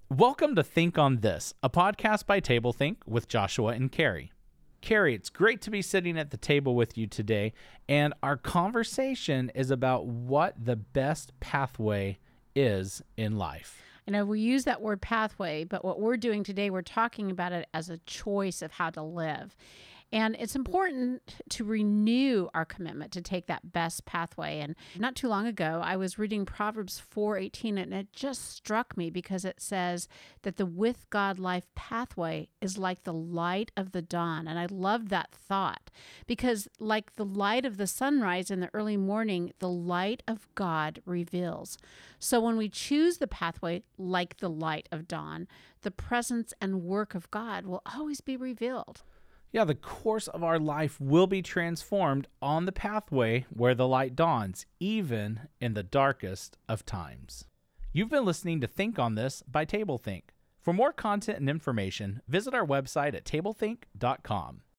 Welcome to Think on This, a podcast by TableThink with Joshua and Carrie. Carrie, it's great to be sitting at the table with you today, and our conversation is about what the best pathway is in life. I know we use that word pathway, but what we're doing today, we're talking about it as a choice of how to live. And it's important to renew our commitment to take that best pathway. And not too long ago, I was reading Proverbs 4:18, and it just struck me because it says that the with God life pathway is like the light of the dawn. And I love that thought because like the light of the sunrise in the early morning, the light of God reveals. So when we choose the pathway like the light of dawn, the presence and work of God will always be revealed. Yeah, the course of our life will be transformed on the pathway where the light dawns, even in the darkest of times. You've been listening to Think on This by TableThink. For more content and information, visit our website at tablethink.com.